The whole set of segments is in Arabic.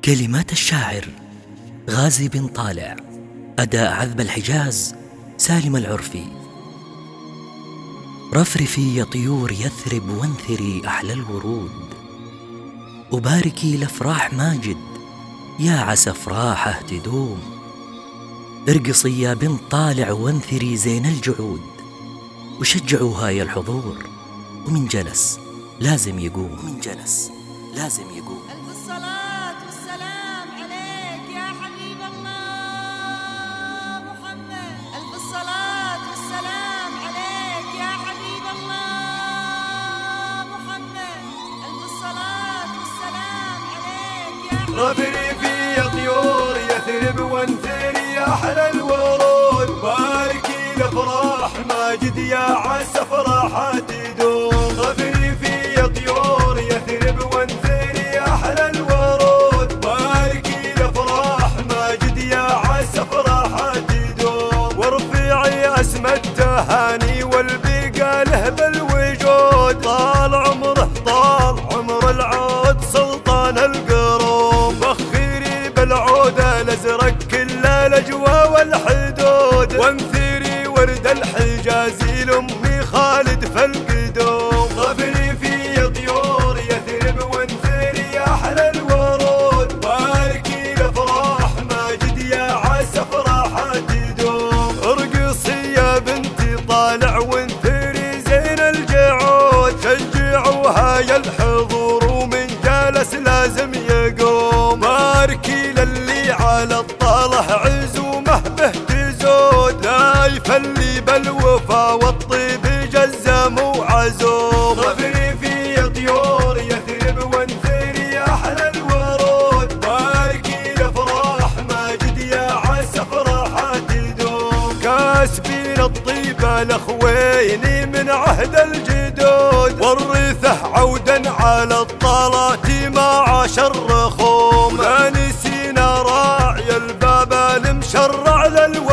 كلمات الشاعر غازي بن طالع، أداء عذب الحجاز سالم العرفي. رفرفي يا طيور يثرب وانثري أحلى الورود، وباركي لأفراح ماجد يا عسى أفراحه تدوم. ارقصي يا بن طالع وانثري زين الجعود، وشجعوا هاي الحضور، ومن جلس لازم يقوم، ومن جلس لازم يقوم. ألف الصلاة والسلام عليك يا حبيب الله محمد. ألف الصلاة والسلام عليك يا حبيب الله محمد. ألف الصلاة والسلام عليك يا حبيب الله. رفرفي يا طيور يثرب وانثري يا أحلى الورود، باركي لأفراح ماجد يا عسى أفراحها تدوم. رفرفي يا طيور يثرب وانثري يا أحلى الورود، باركي لأفراح ماجد يا عسى أفراحها تدوم. وارفعي اسم التهاني والبقى له بالوجود، طال عمره طال عمر العود سلطان القروم. بخيري بالعود الازرق كل الاجوى والحدود، وانثري ورد الحجازي لامي خالد فالقدوم. رفرفي يا طيور يثرب وانثري يا احلى الورود، باركي لافراح ماجد يا عسى افراحها تدوم. ارقصي يا بنتي طالع وانثري زين الجعود، شجعوها يا الحضور ومن جالس لازم يقوم. باركي للي على الطاله عزومه به تزود، لا يفلي بالوفا والطيب جزم وعزوم. رفرفي يا طيور يثرب وانثري يا احلى الورود، باركي لافراح ماجد يا عسى افراحها تدوم. كاسبين الطيبه الاخوين من عهد الجدود، ورثه عودا على الطلات ما عاش الرخوم. لا نسينا راعي الباب المشرع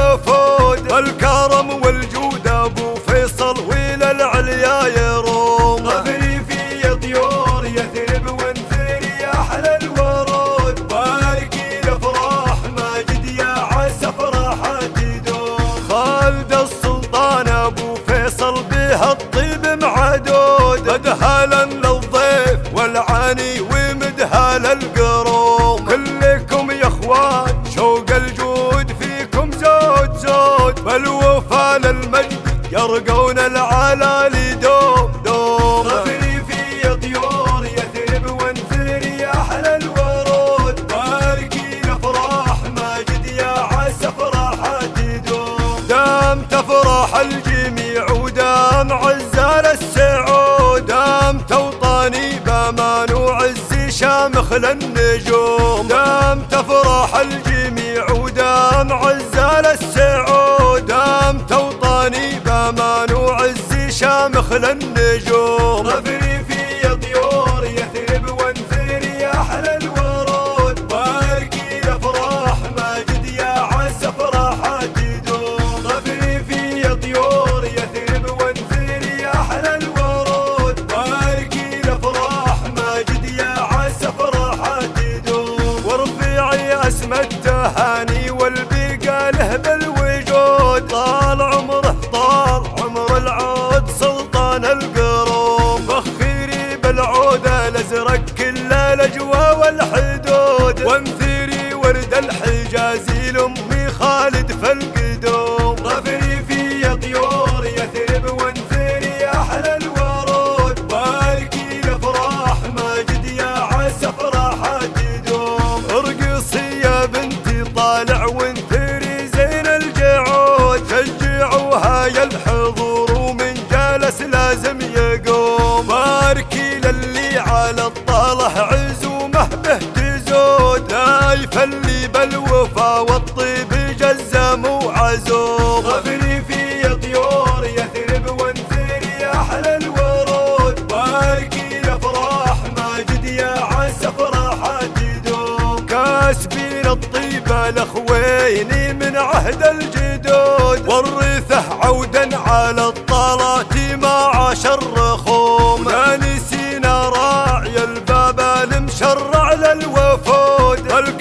للوفود، الكرم والجود ابو فيصل والى العليا يروم. رفرفي يا طيور يثرب وانثري يا احلى الورود، باركي لافراح ماجد يا عسى افراحها تدوم. خالد السلطان ابو فيصل بها الطيب معدود، مدهالا للضيف والعاني ومدهال القروم. كلكم يا اخوان شوق الجود فيكم زود زود، بالوفا للمجد يرقون العلالي دوم دوم. رفرفي يا طيور يثرب وانثري يا احلى الورود، باركي لافراح ماجد يا عسى افراحها تدوم. دام تفرح الجميع ودام عزال السعود، دام توطني بامان وعزي شامخ للنجوم. دام تفرح الجميع ودام عزال السعود، دام توطني بامان وعزي شامخ للنجوم. رفرفي يا طيور يثرب وانثري يا احلى الورود، باركي لافراح ماجد يا عسى افراحها تدوم. رفرفي يا طيور يثرب وانثري يا احلى الورود، باركي لافراح ماجد يا عسى افراحها تدوم. وارفعي اسم التهاني والبقى له بالوجود، طال عمره طال عمر العود سلطان القروم. بخيري بالعود الازرق كل الاجوى والحدود، وانثري ورد الحجازي لامي خالد فالقدوم. رفرفي يا طيور يثرب وانثري يا احلى الورود، باركي لافراح ماجد يا عسى افراحها تدوم. ارقصي يا بنتي طالع وانثري زين الجعود، شجعوها يا الحضور ومن جالس لازم يقوم. باركي للي على الطاله عزومه به تزود، لا يفلي بالوفا والطيب جزم وعزوم. رفرفي يا طيور يثرب وانثري يا احلى الورود، باركي لافراح ماجد يا عسى افراحها تدوم. كاسبين الطيبه الاخوين من عهد الجدود، ورثه عودا على الطلات ما عاش الرخوم. لا نسينا راعي الباب المشرع للوفود،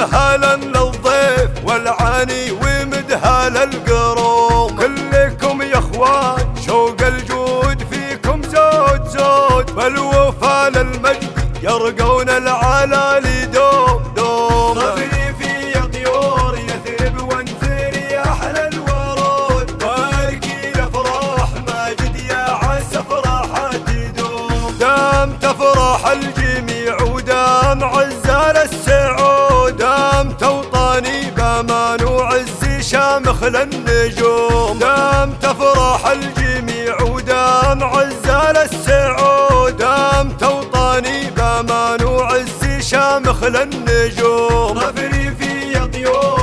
هلا للضيف والعاني ومدها للقروم، كلكم يا اخوان شوق الجود فيكم زود زود، بالوفا للمجد يرقون العلالي دوم دوم. طفري في طيور يثرب وانثر يا احلى الورود، باركي لافراح ماجد يا عسى افراحها تدوم، دام تفرح الجميع ودام عزال السعود، دام توطني بامان وعز شامخ للنجوم، دام تفرح الجميع ودام عزال السعود، دام توطني بامان وعز شامخ للنجوم. طفري في طيور